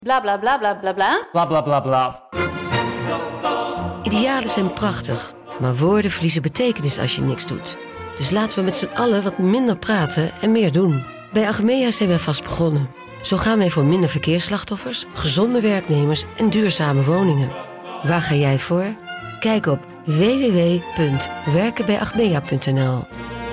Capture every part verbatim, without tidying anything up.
Bla bla bla bla bla bla. Bla bla bla bla. Idealen zijn prachtig, maar woorden verliezen betekenis als je niks doet. Dus laten we met z'n allen wat minder praten en meer doen. Bij Achmea zijn wij vast begonnen. Zo gaan wij voor minder verkeersslachtoffers, gezonde werknemers en duurzame woningen. Waar ga jij voor? Kijk op w w w punt werken bij achmea punt n l.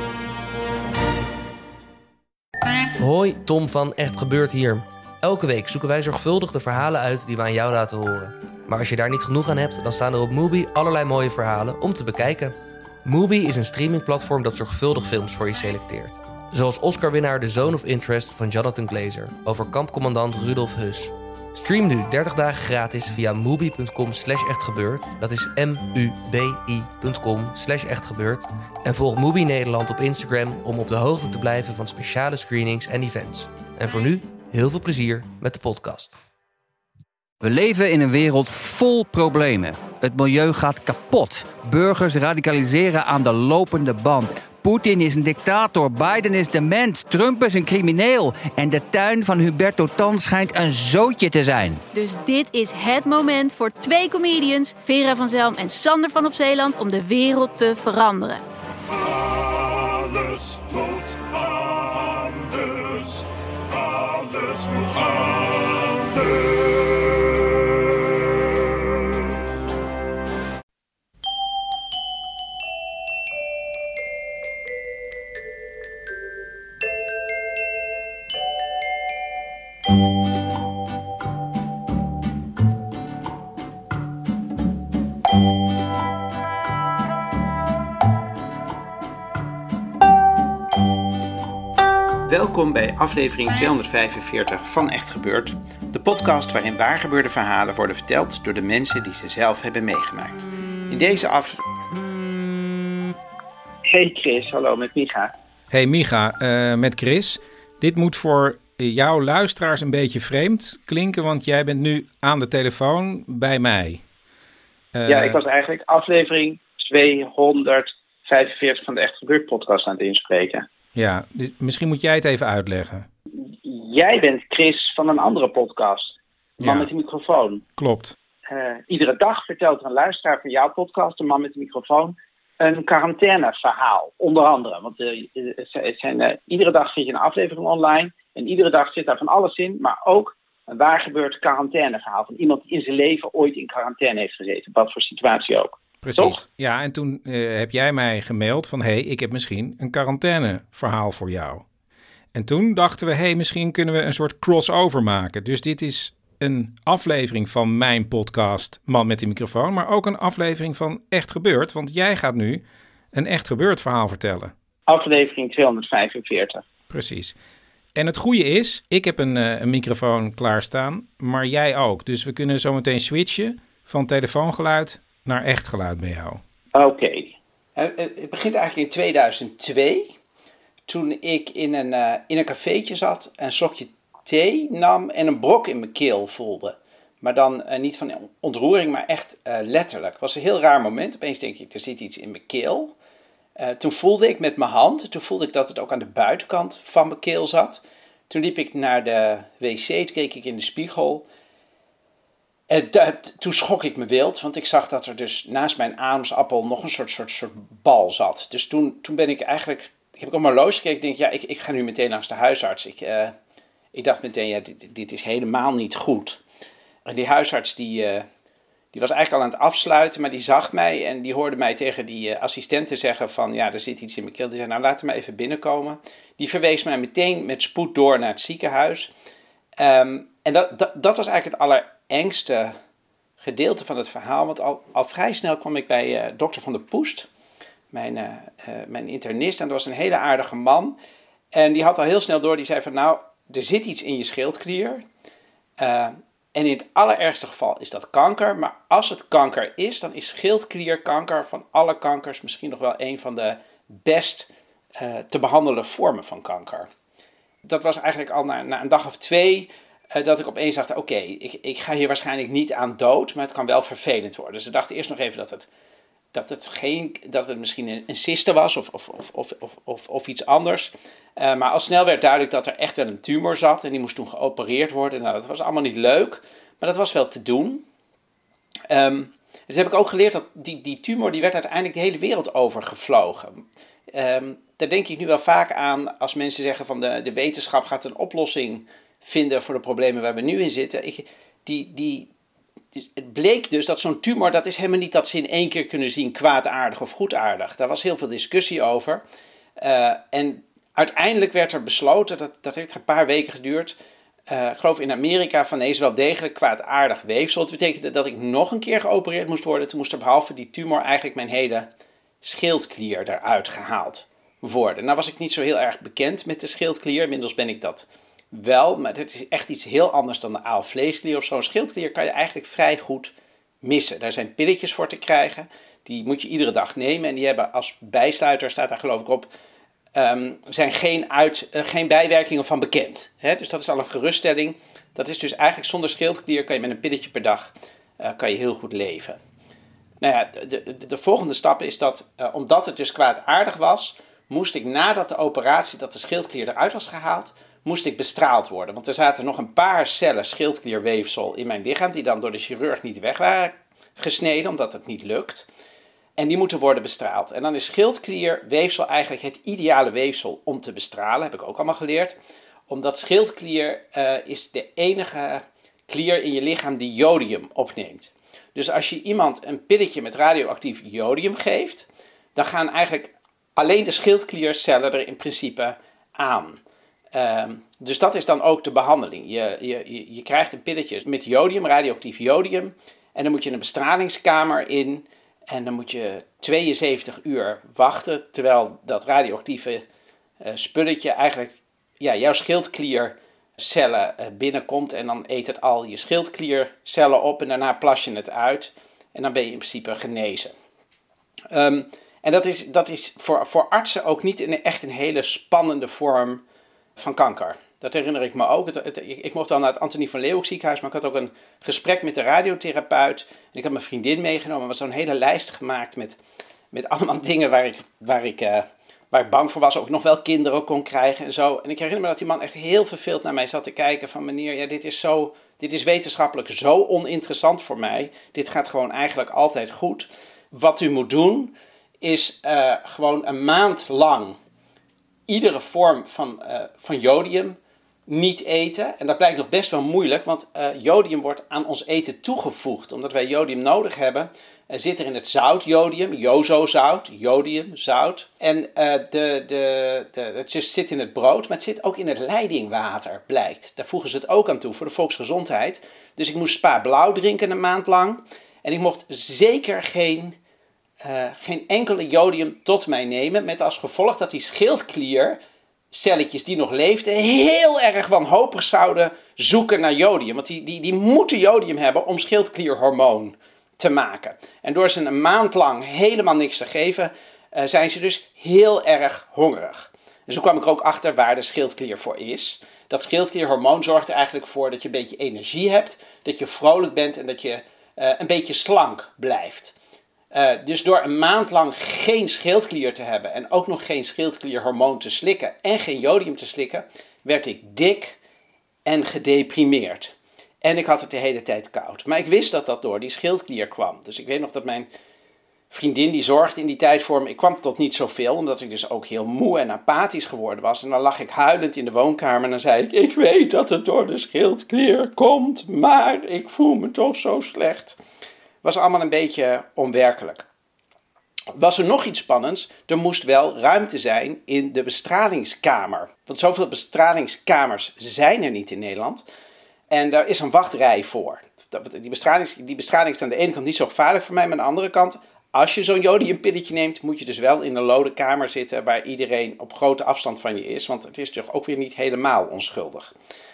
Hoi, Tom van Echt Gebeurd hier. Elke week zoeken wij zorgvuldig de verhalen uit die we aan jou laten horen. Maar als je daar niet genoeg aan hebt, dan staan er op Mubi allerlei mooie verhalen om te bekijken. Mubi is een streamingplatform dat zorgvuldig films voor je selecteert. Zoals Oscar-winnaar The Zone of Interest van Jonathan Glazer over kampcommandant Rudolf Höss. Stream nu dertig dagen gratis via mubi.com slash echtgebeurd. Dat is m-u-b-i.com slash echtgebeurd. En volg Mubi Nederland op Instagram om op de hoogte te blijven van speciale screenings en events. En voor nu, heel veel plezier met de podcast. We leven in een wereld vol problemen. Het milieu gaat kapot. Burgers radicaliseren aan de lopende band. Poetin is een dictator, Biden is dement, Trump is een crimineel. En de tuin van Huberto Tan schijnt een zootje te zijn. Dus dit is het moment voor twee comedians, Vera van Zelm en Sander van op Zeeland, om de wereld te veranderen. Alles moet anders. Alles moet anders. Welkom bij aflevering tweehonderdvijfenveertig van Echt Gebeurd. De podcast waarin waargebeurde verhalen worden verteld door de mensen die ze zelf hebben meegemaakt. In deze af... Hey Chris, hallo met Micha. Hey Micha, uh, met Chris. Dit moet voor jouw luisteraars een beetje vreemd klinken, want jij bent nu aan de telefoon bij mij. Uh, ja, ik was eigenlijk aflevering tweehonderdvijfenveertig van de Echt Gebeurd podcast aan het inspreken. Ja, dus misschien moet jij het even uitleggen. Jij bent Chris van een andere podcast, Man Ja. met de microfoon. Klopt. Uh, iedere dag vertelt er een luisteraar van jouw podcast, de Man met de microfoon, een quarantaineverhaal, onder andere. Want uh, het zijn, uh, iedere dag zit je een aflevering online en iedere dag zit daar van alles in, maar ook een waargebeurd quarantaineverhaal van iemand die in zijn leven ooit in quarantaine heeft gezeten, wat voor situatie ook. Precies. Toch? Ja, en toen uh, heb jij mij gemaild van, hé, hey, ik heb misschien een quarantaineverhaal voor jou. En toen dachten we, hé, hey, misschien kunnen we een soort crossover maken. Dus dit is een aflevering van mijn podcast Man met de microfoon, maar ook een aflevering van Echt Gebeurd, want jij gaat nu een echt gebeurd verhaal vertellen. Aflevering tweehonderdvijfenveertig. Precies. En het goede is, ik heb een, uh, een microfoon klaarstaan, maar jij ook. Dus we kunnen zo meteen switchen van telefoongeluid naar echt geluid bij jou. Oké. Okay. Het begint eigenlijk in tweeduizend twee, toen ik in een, uh, in een cafeetje zat, een slokje thee nam en een brok in mijn keel voelde. Maar dan uh, niet van ontroering, maar echt uh, letterlijk. Het was een heel raar moment. Opeens denk ik, er zit iets in mijn keel. Uh, toen voelde ik met mijn hand, toen voelde ik dat het ook aan de buitenkant van mijn keel zat. Toen liep ik naar de wc, toen keek ik in de spiegel. En dat, toen schrok ik me wild, want ik zag dat er dus naast mijn ademsappel nog een soort, soort, soort bal zat. Dus toen, toen ben ik eigenlijk, ik heb ik op mijn horloge gekeken, ik denk, ja, ik, ik ga nu meteen langs de huisarts. Ik, uh, ik dacht meteen, ja, dit, dit is helemaal niet goed. En die huisarts, die, uh, die was eigenlijk al aan het afsluiten, maar die zag mij en die hoorde mij tegen die uh, assistenten zeggen van, ja, er zit iets in mijn keel. Die zei, nou, laat me even binnenkomen. Die verwees mij meteen met spoed door naar het ziekenhuis. Um, en dat, dat, dat was eigenlijk het allerengste gedeelte van het verhaal, want al, al vrij snel kwam ik bij uh, dokter Van der Poest, mijn, uh, uh, mijn internist, en dat was een hele aardige man. En die had al heel snel door, die zei van, nou, er zit iets in je schildklier. Uh, en in het allerergste geval is dat kanker. Maar als het kanker is, dan is schildklierkanker van alle kankers misschien nog wel een van de best uh, te behandelen vormen van kanker. Dat was eigenlijk al na, na een dag of twee uh, dat ik opeens dacht, oké, okay, ik, ik ga hier waarschijnlijk niet aan dood, maar het kan wel vervelend worden. Dus ze dachten eerst nog even dat het dat, het, geen, dat het misschien een, een cyste was of, of, of, of, of, of, of iets anders. Uh, maar al snel werd duidelijk dat er echt wel een tumor zat en die moest toen geopereerd worden. Nou, dat was allemaal niet leuk, maar dat was wel te doen. Um, dus heb ik ook geleerd dat die, die tumor die werd uiteindelijk de hele wereld over gevlogen. Um, daar denk ik nu wel vaak aan als mensen zeggen van de, de wetenschap gaat een oplossing vinden voor de problemen waar we nu in zitten. Ik, die, die, het bleek dus dat zo'n tumor, dat is helemaal niet dat ze in één keer kunnen zien kwaadaardig of goedaardig. Daar was heel veel discussie over. Uh, en uiteindelijk werd er besloten, dat, dat heeft een paar weken geduurd, uh, ik geloof in Amerika, van nee, is wel degelijk kwaadaardig weefsel. Dat betekende dat ik nog een keer geopereerd moest worden. Toen moest er behalve die tumor eigenlijk mijn hele schildklier eruit gehaald worden. Nou was ik niet zo heel erg bekend met de schildklier. Inmiddels ben ik dat wel, maar het is echt iets heel anders dan de aalvleesklier of zo. Een schildklier kan je eigenlijk vrij goed missen. Daar zijn pilletjes voor te krijgen. Die moet je iedere dag nemen en die hebben als bijsluiter, staat daar geloof ik op, um, zijn geen, uit, uh, geen bijwerkingen van bekend. Hè? Dus dat is al een geruststelling. Dat is dus eigenlijk zonder schildklier kan je met een pilletje per dag uh, kan je heel goed leven. Nou ja, de, de, de volgende stap is dat, uh, omdat het dus kwaadaardig was, moest ik nadat de operatie, dat de schildklier eruit was gehaald, moest ik bestraald worden. Want er zaten nog een paar cellen schildklierweefsel in mijn lichaam, die dan door de chirurg niet weg waren gesneden, omdat het niet lukt. En die moeten worden bestraald. En dan is schildklierweefsel eigenlijk het ideale weefsel om te bestralen, heb ik ook allemaal geleerd. Omdat schildklier uh, is de enige klier in je lichaam die jodium opneemt. Dus als je iemand een pilletje met radioactief jodium geeft, dan gaan eigenlijk alleen de schildkliercellen er in principe aan. Um, dus dat is dan ook de behandeling. Je, je, je krijgt een pilletje met jodium, radioactief jodium, en dan moet je een bestralingskamer in en dan moet je tweeënzeventig uur wachten, terwijl dat radioactieve uh, spulletje eigenlijk ja, jouw schildkliercellen uh, binnenkomt en dan eet het al je schildkliercellen op en daarna plas je het uit en dan ben je in principe genezen. Um, en dat is, dat is voor, voor artsen ook niet een, echt een hele spannende vorm van kanker. Dat herinner ik me ook. Het, het, ik, ik mocht dan naar het Antonie van Leeuwenhoek ziekenhuis, maar ik had ook een gesprek met de radiotherapeut. En ik had mijn vriendin meegenomen. Er was zo'n hele lijst gemaakt met, met allemaal dingen waar ik, waar, ik, uh, waar ik bang voor was. Ook ik nog wel kinderen kon krijgen en zo. En ik herinner me dat die man echt heel verveeld naar mij zat te kijken van meneer, ja, dit is zo, dit is wetenschappelijk zo oninteressant voor mij. Dit gaat gewoon eigenlijk altijd goed. Wat u moet doen is uh, gewoon een maand lang iedere vorm van, uh, van jodium niet eten. En dat blijkt nog best wel moeilijk, want uh, jodium wordt aan ons eten toegevoegd. Omdat wij jodium nodig hebben, uh, zit er in het zout jodium, jozozout, jodium, zout. En uh, de, de, de, het zit in het brood, maar het zit ook in het leidingwater, blijkt. Daar voegen ze het ook aan toe voor de volksgezondheid. Dus ik moest Spa Blauw drinken een maand lang. En ik mocht zeker geen... Uh, geen enkele jodium tot mij nemen, met als gevolg dat die schildkliercelletjes die nog leefden heel erg wanhopig zouden zoeken naar jodium. Want die, die, die moeten jodium hebben om schildklierhormoon te maken. En door ze een maand lang helemaal niks te geven, uh, zijn ze dus heel erg hongerig. En zo kwam ik er ook achter waar de schildklier voor is. Dat schildklierhormoon zorgt er eigenlijk voor dat je een beetje energie hebt, dat je vrolijk bent en dat je uh, een beetje slank blijft. Uh, dus door een maand lang geen schildklier te hebben en ook nog geen schildklierhormoon te slikken en geen jodium te slikken, werd ik dik en gedeprimeerd. En ik had het de hele tijd koud. Maar ik wist dat dat door die schildklier kwam. Dus ik weet nog dat mijn vriendin die zorgde in die tijd voor me. Ik kwam tot niet zoveel, omdat ik dus ook heel moe en apathisch geworden was. En dan lag ik huilend in de woonkamer en dan zei ik, ik weet dat het door de schildklier komt, maar ik voel me toch zo slecht. Was allemaal een beetje onwerkelijk. Was er nog iets spannends? Er moest wel ruimte zijn in de bestralingskamer. Want zoveel bestralingskamers zijn er niet in Nederland. En daar is een wachtrij voor. Die bestraling, die bestraling is aan de ene kant niet zo gevaarlijk voor mij, maar aan de andere kant, als je zo'n jodiumpilletje neemt, moet je dus wel in een lode kamer zitten waar iedereen op grote afstand van je is. Want het is toch ook weer niet helemaal onschuldig.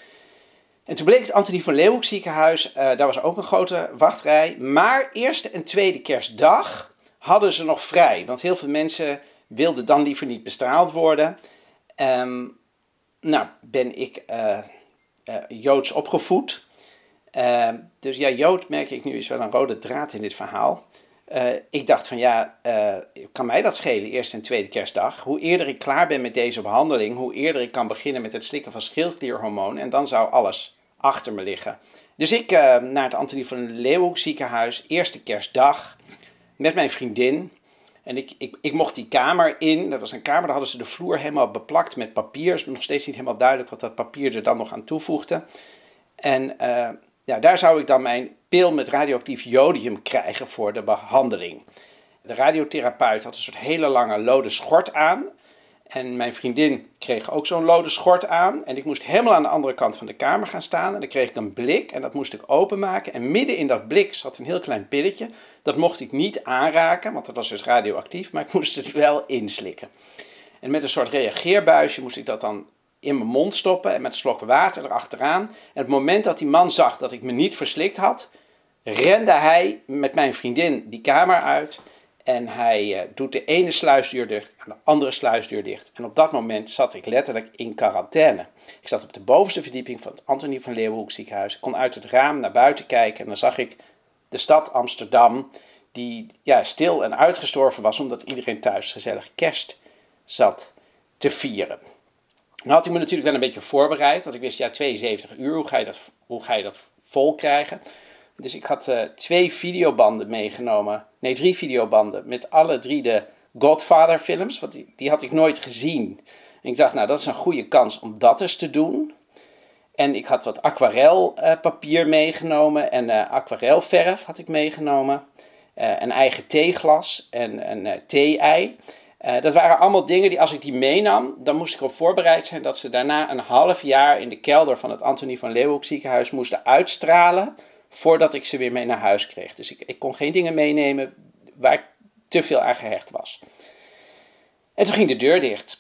En toen bleek het Antonie van Leeuwenhoek ziekenhuis, uh, daar was ook een grote wachtrij. Maar eerste en tweede kerstdag hadden ze nog vrij. Want heel veel mensen wilden dan liever niet bestraald worden. Um, nou, ben ik uh, uh, Joods opgevoed. Uh, dus ja, Jood merk ik nu is wel een rode draad in dit verhaal. Uh, ik dacht van ja, uh, kan mij dat schelen, eerste en tweede kerstdag? Hoe eerder ik klaar ben met deze behandeling, hoe eerder ik kan beginnen met het slikken van schildklierhormoon. En dan zou alles achter me liggen. Dus ik uh, naar het Antonie van Leeuwenhoek ziekenhuis, eerste kerstdag, met mijn vriendin. En ik, ik, ik mocht die kamer in. Dat was een kamer, daar hadden ze de vloer helemaal beplakt met papier. Het is nog steeds niet helemaal duidelijk wat dat papier er dan nog aan toevoegde. En uh, ja, daar zou ik dan mijn pil met radioactief jodium krijgen voor de behandeling. De radiotherapeut had een soort hele lange lode schort aan. En mijn vriendin kreeg ook zo'n lode schort aan. En ik moest helemaal aan de andere kant van de kamer gaan staan. En dan kreeg ik een blik en dat moest ik openmaken. En midden in dat blik zat een heel klein pilletje. Dat mocht ik niet aanraken, want dat was dus radioactief. Maar ik moest het wel inslikken. En met een soort reageerbuisje moest ik dat dan in mijn mond stoppen. En met een slok water erachteraan. En op het moment dat die man zag dat ik me niet verslikt had, rende hij met mijn vriendin die kamer uit. En hij uh, doet de ene sluisdeur dicht en de andere sluisdeur dicht. En op dat moment zat ik letterlijk in quarantaine. Ik zat op de bovenste verdieping van het Antonie van Leeuwenhoek ziekenhuis. Ik kon uit het raam naar buiten kijken en dan zag ik de stad Amsterdam, die ja, stil en uitgestorven was, omdat iedereen thuis gezellig kerst zat te vieren. Nou had ik me natuurlijk wel een beetje voorbereid, want ik wist, ja, tweeënzeventig uur, hoe ga je dat, hoe ga je dat vol krijgen? Dus ik had uh, twee videobanden meegenomen, nee drie videobanden, met alle drie de Godfather films, want die, die had ik nooit gezien. En ik dacht, nou dat is een goede kans om dat eens te doen. En ik had wat aquarelpapier uh, meegenomen en uh, aquarelverf had ik meegenomen. Uh, een eigen theeglas en een uh, thee-ei. Uh, dat waren allemaal dingen die als ik die meenam, dan moest ik erop voorbereid zijn dat ze daarna een half jaar in de kelder van het Antonie van Leeuwenhoek ziekenhuis moesten uitstralen, voordat ik ze weer mee naar huis kreeg. Dus ik, ik kon geen dingen meenemen waar ik te veel aan gehecht was. En toen ging de deur dicht.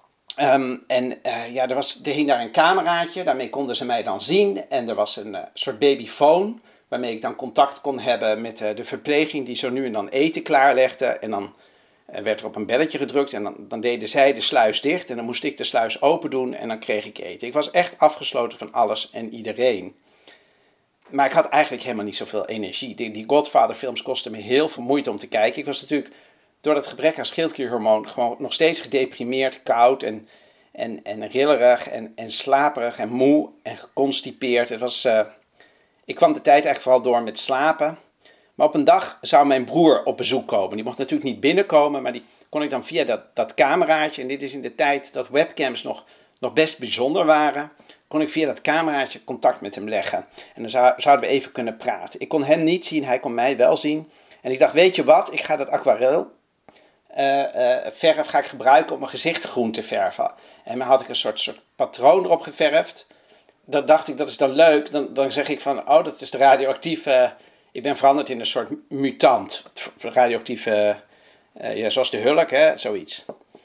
Um, en uh, ja, er, was, er hing daar een cameraatje, daarmee konden ze mij dan zien. En er was een uh, soort babyfoon, waarmee ik dan contact kon hebben met uh, de verpleging die zo nu en dan eten klaarlegde. En dan uh, werd er op een belletje gedrukt en dan, dan deden zij de sluis dicht. En dan moest ik de sluis open doen en dan kreeg ik eten. Ik was echt afgesloten van alles en iedereen. Maar ik had eigenlijk helemaal niet zoveel energie. Die, die Godfather films kostten me heel veel moeite om te kijken. Ik was natuurlijk door dat gebrek aan schildklierhormoon gewoon nog steeds gedeprimeerd, koud en, en, en rillerig en, en slaperig en moe en geconstipeerd. Het was, uh, ik kwam de tijd eigenlijk vooral door met slapen. Maar op een dag zou mijn broer op bezoek komen. Die mocht natuurlijk niet binnenkomen, maar die kon ik dan via dat, dat cameraatje. En dit is in de tijd dat webcams nog, nog best bijzonder waren. Kon ik via dat cameraatje contact met hem leggen. En dan zou, zouden we even kunnen praten. Ik kon hem niet zien, hij kon mij wel zien. En ik dacht, weet je wat, ik ga dat aquarel uh, uh, verf ga ik gebruiken om mijn gezicht groen te verven. En dan had ik een soort, soort patroon erop geverfd. Dat dacht ik, dat is dan leuk. Dan, dan zeg ik van, oh, dat is de radioactieve... Uh, ik ben veranderd in een soort mutant. Radioactieve, uh, ja, zoals de Hulk, hè, zoiets.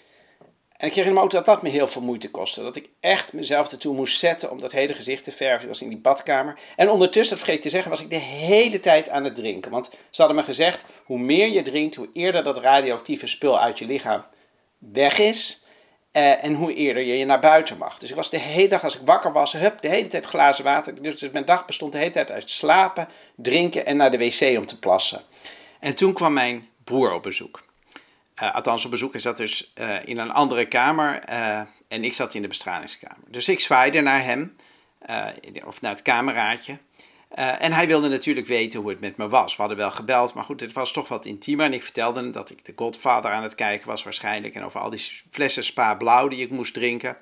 En ik kreeg hem ook dat dat me heel veel moeite kostte. Dat ik echt mezelf ertoe moest zetten om dat hele gezicht te verven. Ik was in die badkamer. En ondertussen, dat vergeet ik te zeggen, was ik de hele tijd aan het drinken. Want ze hadden me gezegd, hoe meer je drinkt, hoe eerder dat radioactieve spul uit je lichaam weg is. Uh, en hoe eerder je je naar buiten mag. Dus ik was de hele dag, als ik wakker was, hup, de hele tijd glazen water. Dus mijn dag bestond de hele tijd uit slapen, drinken en naar de wc om te plassen. En toen kwam mijn broer op bezoek. Uh, althans, op bezoek is dat dus uh, in een andere kamer uh, en ik zat in de bestralingskamer. Dus ik zwaaide naar hem, uh, of naar het cameraatje. Uh, en hij wilde natuurlijk weten hoe het met me was. We hadden wel gebeld, maar goed, het was toch wat intiemer. En ik vertelde hem dat ik de Godfather aan het kijken was waarschijnlijk. En over al die flessen Spa Blauw die ik moest drinken.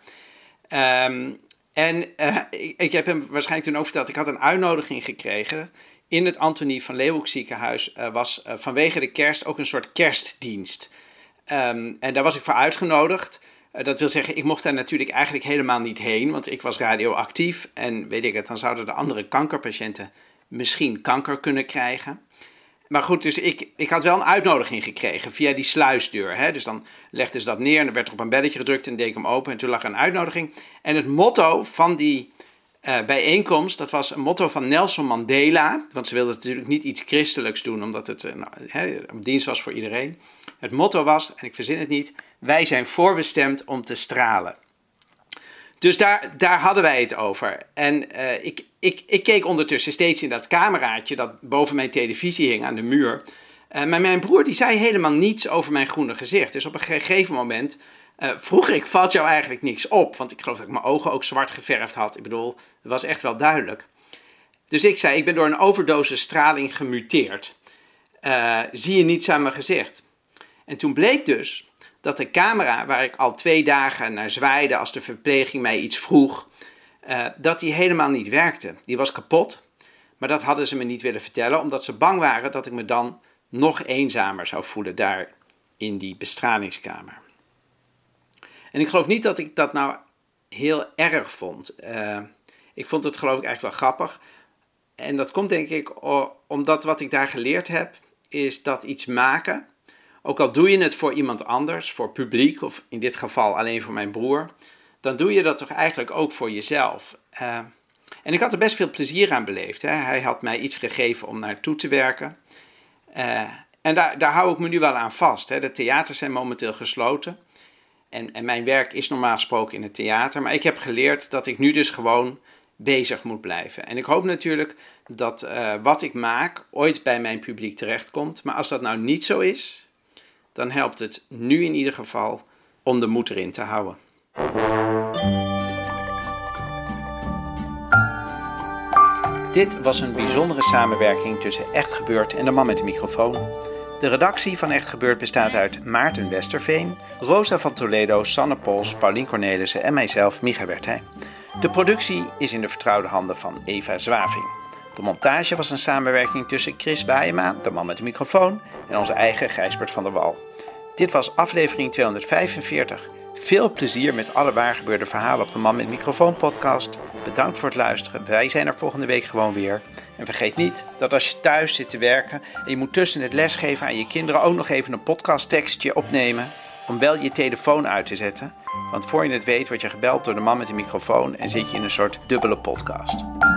Um, en uh, ik, ik heb hem waarschijnlijk toen ook verteld, ik had een uitnodiging gekregen. In het Antonie van Leeuwenhoek ziekenhuis uh, was uh, vanwege de kerst ook een soort kerstdienst. Um, en daar was ik voor uitgenodigd. Uh, dat wil zeggen, ik mocht daar natuurlijk eigenlijk helemaal niet heen, want ik was radioactief. En weet ik het, dan zouden de andere kankerpatiënten misschien kanker kunnen krijgen. Maar goed, dus ik, ik had wel een uitnodiging gekregen via die sluisdeur. Hè? Dus dan legden ze dat neer en dan werd er op een belletje gedrukt en deed ik hem open. En toen lag er een uitnodiging. En het motto van die uh, bijeenkomst, dat was een motto van Nelson Mandela. Want ze wilden natuurlijk niet iets christelijks doen, omdat het uh, nou, hè, een dienst was voor iedereen. Het motto was, en ik verzin het niet, wij zijn voorbestemd om te stralen. Dus daar, daar hadden wij het over. En uh, ik, ik, ik keek ondertussen steeds in dat cameraatje dat boven mijn televisie hing aan de muur. Uh, maar mijn broer die zei helemaal niets over mijn groene gezicht. Dus op een gegeven moment uh, vroeg ik, valt jou eigenlijk niks op? Want ik geloof dat ik mijn ogen ook zwart geverfd had. Ik bedoel, dat was echt wel duidelijk. Dus ik zei, ik ben door een overdosis straling gemuteerd. Uh, zie je niets aan mijn gezicht? En toen bleek dus dat de camera, waar ik al twee dagen naar zwaaide als de verpleging mij iets vroeg, uh, dat die helemaal niet werkte. Die was kapot, maar dat hadden ze me niet willen vertellen, omdat ze bang waren dat ik me dan nog eenzamer zou voelen daar in die bestralingskamer. En ik geloof niet dat ik dat nou heel erg vond. Uh, ik vond het geloof ik eigenlijk wel grappig. En dat komt denk ik omdat wat ik daar geleerd heb, is dat iets maken, ook al doe je het voor iemand anders, voor publiek, of in dit geval alleen voor mijn broer, dan doe je dat toch eigenlijk ook voor jezelf. Uh, en ik had er best veel plezier aan beleefd. Hè. Hij had mij iets gegeven om naartoe te werken. Uh, en daar, daar hou ik me nu wel aan vast. Hè. De theaters zijn momenteel gesloten. En, en mijn werk is normaal gesproken in het theater. Maar ik heb geleerd dat ik nu dus gewoon bezig moet blijven. En ik hoop natuurlijk dat uh, wat ik maak ooit bij mijn publiek terechtkomt. Maar als dat nou niet zo is, dan helpt het nu in ieder geval om de moed erin te houden. Dit was een bijzondere samenwerking tussen Echt Gebeurd en de man met de microfoon. De redactie van Echt Gebeurd bestaat uit Maarten Westerveen, Rosa van Toledo, Sanne Pols, Paulien Cornelissen en mijzelf, Micha Wertheim. De productie is in de vertrouwde handen van Eva Zwaving. De montage was een samenwerking tussen Chris Baeyema, de man met de microfoon, en onze eigen Gijsbert van der Wal. Dit was aflevering tweehonderdvijfenveertig. Veel plezier met alle waargebeurde verhalen op de Man met de Microfoon podcast. Bedankt voor het luisteren. Wij zijn er volgende week gewoon weer. En vergeet niet dat als je thuis zit te werken en je moet tussen het lesgeven aan je kinderen ook nog even een podcasttekstje opnemen, om wel je telefoon uit te zetten. Want voor je het weet word je gebeld door de man met de microfoon en zit je in een soort dubbele podcast.